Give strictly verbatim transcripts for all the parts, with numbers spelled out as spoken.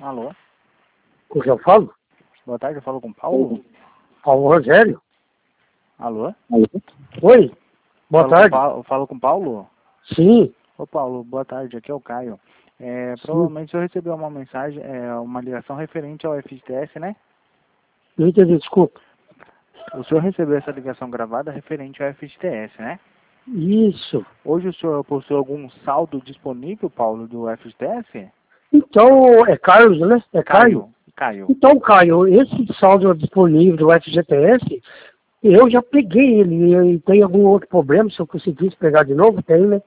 Alô? Com quem eu falo? Boa tarde, eu falo com o Paulo. Paulo Rogério. Alô? Oi, boa falo tarde. Com Paulo, falo com o Paulo? Sim, Ô Paulo, boa tarde, aqui é o Caio. É, sim. provavelmente eu recebi uma mensagem, é, uma ligação referente ao F G T S, né? Não entendi, desculpa. O senhor recebeu essa ligação gravada referente ao F G T S, né? Isso. Hoje o senhor possui algum saldo disponível, Paulo, do F G T S? Então, é Carlos, né? É Caio? Caio. Caio. Então, Caio, esse saldo disponível do F G T S, eu já peguei ele. E tem algum outro problema? Se eu conseguisse pegar de novo, tem, né?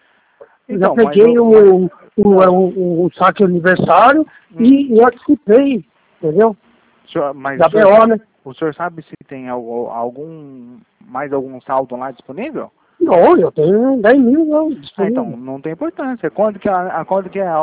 Eu já Então, mas peguei eu... o, Mas, o, não, o, o saque aniversário hum, e, e anticipei, entendeu? o senhor, mas Da o senhor, B O, sabe, né? o senhor sabe se tem al- algum, mais algum saldo lá disponível? Não, eu tenho dez mil não, Ah, então, disponível. não tem importância. Quando que, a, a, quando que é a,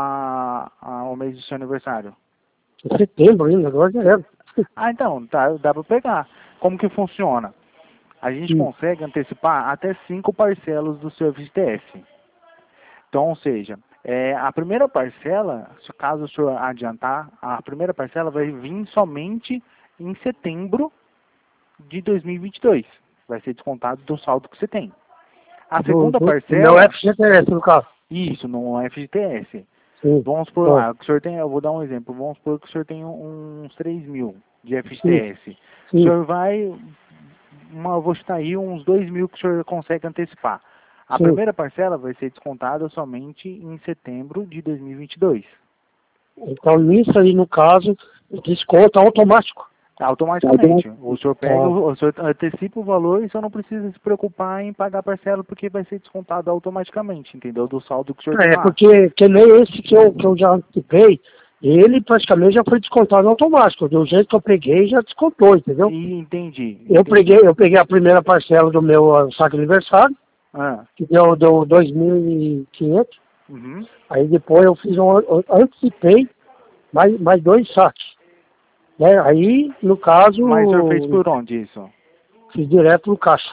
a, a, o mês do seu aniversário? Em setembro ainda, agora já era. Ah, então, tá, dá para pegar. Como que funciona? A gente Sim. consegue antecipar até cinco parcelas do seu F G T S. Então, ou seja, é, a primeira parcela, se caso o senhor adiantar, a primeira parcela vai vir somente em setembro de dois mil e vinte e dois. Vai ser descontado do saldo que você tem. A Do, segunda do, do meu parcela, F G T S, no caso. isso, no F G T S. Sim. Vamos supor Bom, lá, que o senhor tem, eu vou dar um exemplo, vamos supor que o senhor tem uns três mil de sim, F G T S. O sim, senhor vai, uma, eu vou chutar aí uns dois mil que o senhor consegue antecipar. A sim. primeira parcela vai ser descontada somente em setembro de dois mil e vinte e dois. Então, nisso aí, no caso, desconto automático. Automaticamente. O senhor pega, Tá. o senhor antecipa o valor e o senhor não precisa se preocupar em pagar a parcela porque vai ser descontado automaticamente, entendeu? Do saldo que o senhor tem É, lá. porque que nem esse que eu, que eu já antecipei, ele praticamente já foi descontado automático. Do jeito que eu peguei, já descontou, entendeu? E entendi, Eu peguei, entendi. eu peguei a primeira parcela do meu ah, saque aniversário, Ah, que deu, deu dois mil e quinhentos. uhum. Aí depois eu fiz um, eu antecipei mais, mais dois saques. Né? Aí, no Mas o senhor fez caso, por onde isso? fiz direto no caixa.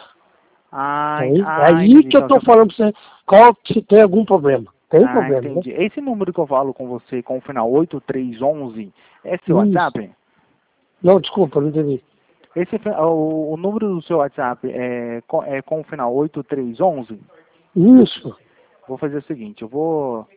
Ah, en- Aí, é ah, aí entendi. que eu Então, tô você... falando pra você, qual, se tem algum problema. Tem Ah, problema, né? entendi. Esse número que eu falo com você com o final oito três um um é seu Isso. WhatsApp? Não, desculpa, não entendi. Esse, fi- o, o número do seu WhatsApp é, co- é com o final oito três um um? Isso. Vou fazer o seguinte, eu vou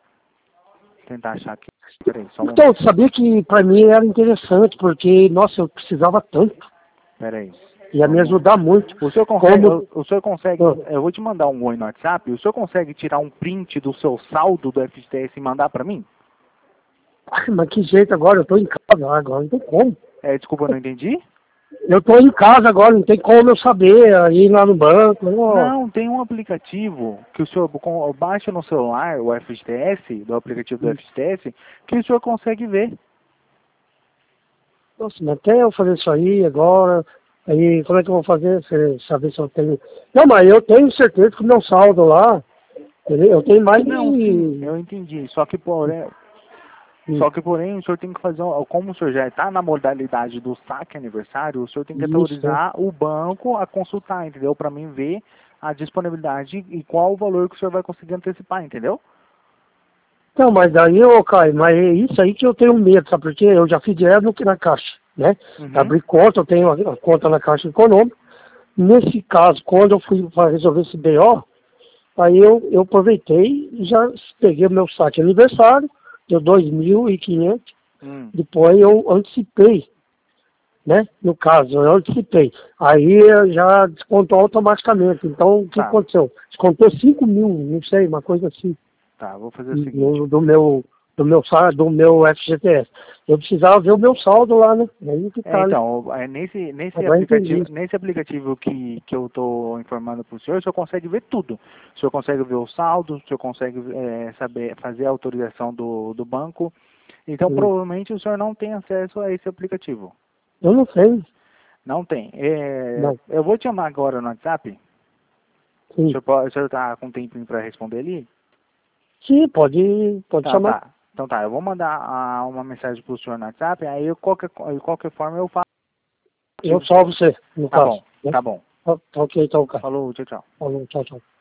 tentar achar aqui. Peraí, só um Então, momento. sabia que pra mim era interessante, porque, nossa, eu precisava tanto. Peraí. Ia Só me um... ajudar muito. O senhor consegue, Como. o, o senhor consegue, Ah, eu vou te mandar um oi no WhatsApp, o senhor consegue tirar um print do seu saldo do F G T S e mandar pra mim? ai, mas que jeito agora? Eu tô em casa agora, não tem como. É, desculpa, eu não entendi. Eu tô em casa agora, não tem como eu saber, ir lá no banco. Ó. Não, tem um aplicativo que o senhor com- baixa no celular, o F G T S, do aplicativo do F G T S, que o senhor consegue ver. Nossa, mas até eu fazer isso aí agora, aí como é que eu vou fazer? Você saber se eu tenho. Não, mas eu tenho certeza que o meu saldo lá, entendeu? Eu tenho mais Não, sim, de. eu entendi. Só que porém, de- só que porém o senhor tem que fazer, um- como o senhor já está na modalidade do saque aniversário, o senhor tem que Isso, né? autorizar o banco a consultar, entendeu? Para mim ver a disponibilidade e qual o valor que o senhor vai conseguir antecipar, entendeu? Não, mas daí, ô Caio, mas é isso aí que eu tenho medo, sabe? Porque eu já fiz direto no- na Caixa, né? Uhum. Abri conta, eu tenho a a conta na Caixa Econômica. Nesse caso, quando eu fui para resolver esse B O, aí eu, eu aproveitei e já peguei o meu saque aniversário, deu dois mil e quinhentos, Hum, depois eu antecipei, né? No caso, eu antecipei. Aí eh, já descontou automaticamente. Então, o que tá, aconteceu? Descontou cinco mil, não sei, uma coisa assim, tá, vou fazer o seguinte. do, do meu do meu sa- do meu F G T S. Eu precisava ver o meu saldo lá, né? Aí que É, tá, né? então, é, nesse, nesse Agora eu aplicativo, entendi. nesse aplicativo que, que eu estou informando para o senhor, o senhor consegue ver tudo. O senhor consegue ver o saldo, o senhor consegue é, saber, fazer a autorização do, do banco. Então, Sim. provavelmente o senhor não tem acesso a esse aplicativo. Eu não sei, Não tem. É, não. eu vou te chamar agora no WhatsApp. O Sim. senhor, pode, o senhor tá com um tempinho para responder ali? Sim, pode, pode Tá, chamar. tá. Então tá, eu vou mandar ah, uma mensagem para o senhor no WhatsApp, aí eu, qualquer, de qualquer forma eu faço. Eu salvo você, no Tá caso. bom, Né? tá bom. Tá, tá ok, então, cara. Falou, tchau, tchau. Falou, tchau, tchau.